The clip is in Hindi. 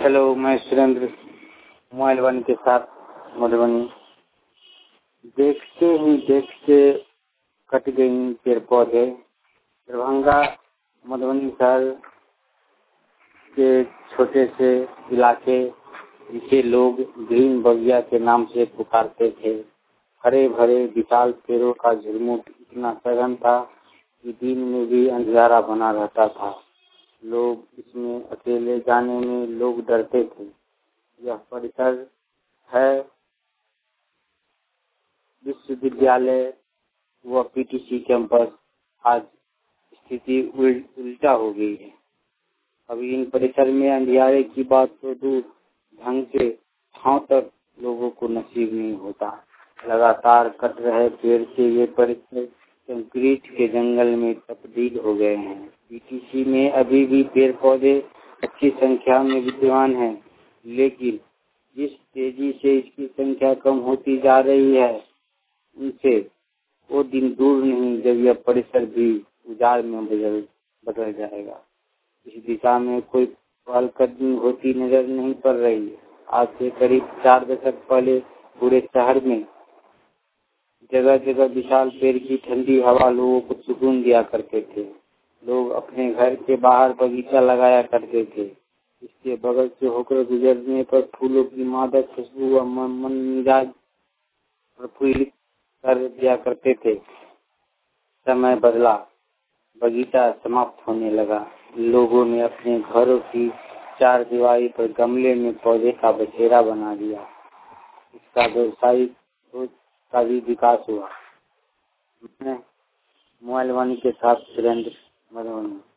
हेलो, मैं सुरेंद्र मोबाइल वन के साथ मधुबनी। देखते ही देखते कट गई पेड़ पौधे। दरभंगा मधुबनी शहर के छोटे से इलाके जिसे लोग ग्रीन बगिया के नाम से पुकारते थे, हरे भरे विशाल पेड़ों का झुरमुट इतना सघन था कि दिन में भी अंधियारा बना रहता था। लोग इसमें अकेले जाने में लोग डरते थे। यह परिसर है विश्वविद्यालय व पीटीसी कैंपस। आज स्थिति उल्टा हो गई है। अभी इन परिसर में अंधियारे की बात तो दूर, ढंग से छांव तक लोगों को नसीब नहीं होता। लगातार कट रहे पेड़ से ये परिसर कंक्रीट के जंगल में तब्दील हो गए हैं। पीटीसी में अभी भी पेड़ पौधे अच्छी संख्या में विद्यमान हैं, लेकिन जिस तेजी से इसकी संख्या कम होती जा रही है, उनसे वो दिन दूर नहीं जब यह परिसर भी उजाड़ में बदल जाएगा। इस दिशा में कोई पहलकदमी होती नजर नहीं पड़ रही है। आज से करीब 4 दशक पहले पूरे शहर में जगह जगह विशाल पेड़ की ठंडी हवा लोगों को सुकून दिया करते थे। लोग अपने घर के बाहर बगीचा लगाया करते थे। इसके बगल से होकर गुजरने पर फूलों की मादक खुशबू व मन मिजाज प्रफुल्लित कर दिया करते थे। समय बदला, बगीचा समाप्त होने लगा। लोगों ने अपने घरों की चार दीवारी पर गमले में पौधे का बसेरा बना दिया। इसका व्यवसायिक सोच का भी विकास हुआ। मैं मोबाइल वन के साथ सुरेंद्र मधुबनी।